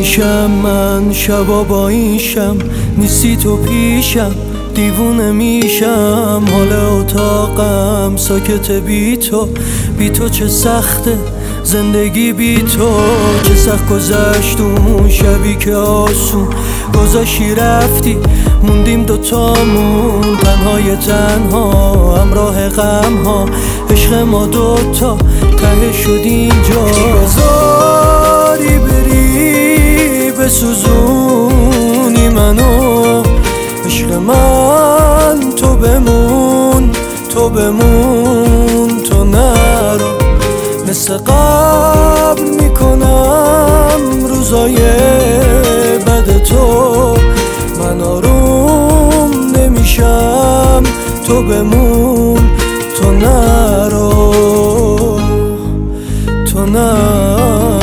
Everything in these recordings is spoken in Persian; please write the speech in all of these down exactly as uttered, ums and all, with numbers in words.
میشم من شبا با این شم، نیستی تو پیشم دیوونه میشم. حال اتاقم ساکت بی تو، بی تو چه سخته زندگی بی تو. چه سخت گذشت اون شبی که آسون گذاشتی رفتی، موندیم دوتامون تنهای تنها همراه غم ها. عشق ما دوتا ته شد اینجا. بذاری بری بسوزونی منو، عشق من تو بمون تو بمون تو نرو. مثل قبل میکنم روزای بد تو، من آروم نمیشم تو بمون تو نرو تو نرو.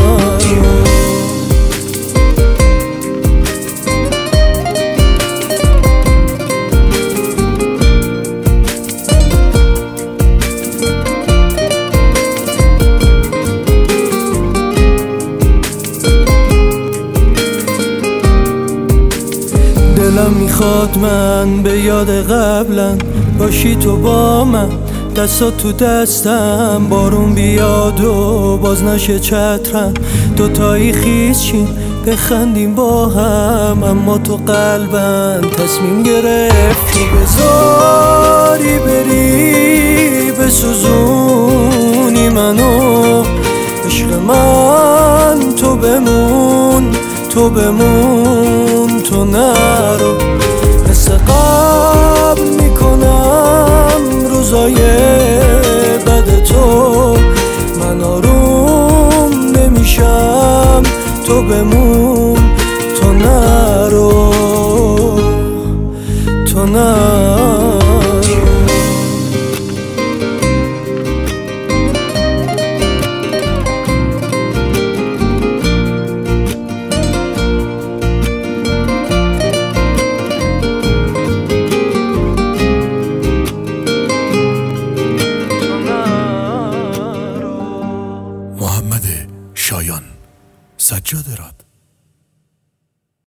دلم میخواد من به یاد قبلا باشی تو با من، دستات تو دستم بارون بیاد و باز نشه چترم. دوتایی خیز شیم بخندیم با هم، اما تو قلبم تصمیم گرفتی. بذاری بری بسوزونی منو، عشق من تو بمون تو بمون تو نرو. مثل قبل میکنم روزای بد تو، من آروم نمیشم تو بمون تو نرو تو نرو. محمد شایان، سجاده راد.